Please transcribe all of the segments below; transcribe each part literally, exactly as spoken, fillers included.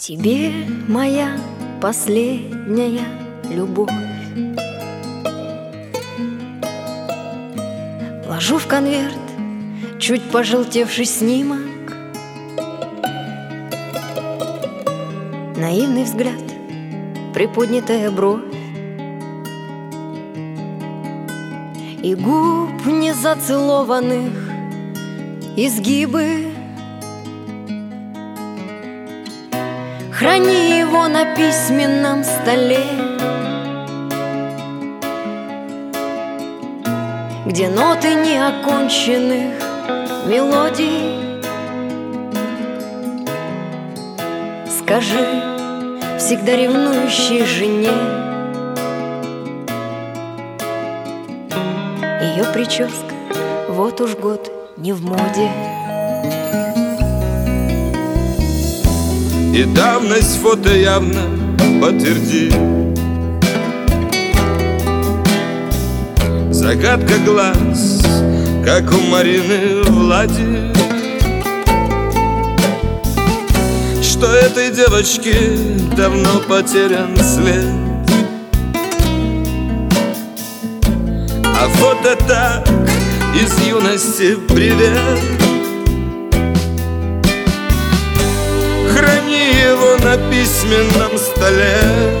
Тебе моя последняя любовь ложу в конверт чуть пожелтевший снимок, наивный взгляд, приподнятая бровь и губ незацелованных изгибы. Храни его на письменном столе, где ноты неоконченных мелодий. Скажи всегда ревнующей жене, ее прическа вот уж год не в моде. И давность фото явно подтвердит. Загадка глаз, как у Марины Влади, что этой девочке давно потерян след. А фото так из юности привет. Храни его на письменном столе,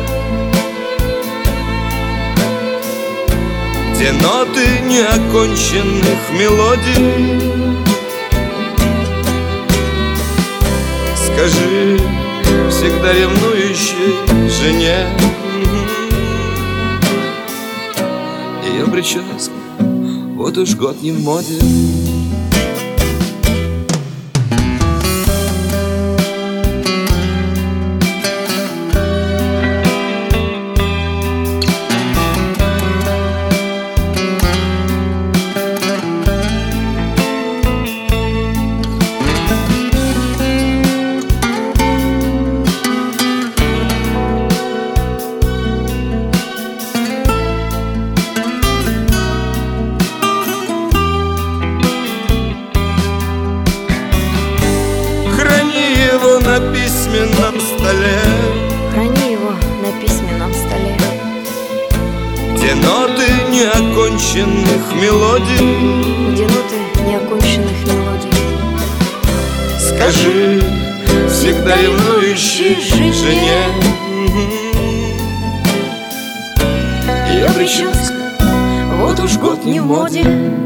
где ноты неоконченных мелодий. Скажи всегда ревнующей жене, ее прическа вот уж год не в моде. На письменном столе, храни его на письменном столе, где ноты неоконченных мелодий, где ноты неоконченных мелодий. Скажи всегда ревнующей жене, ее прическа вот уж год не в моде.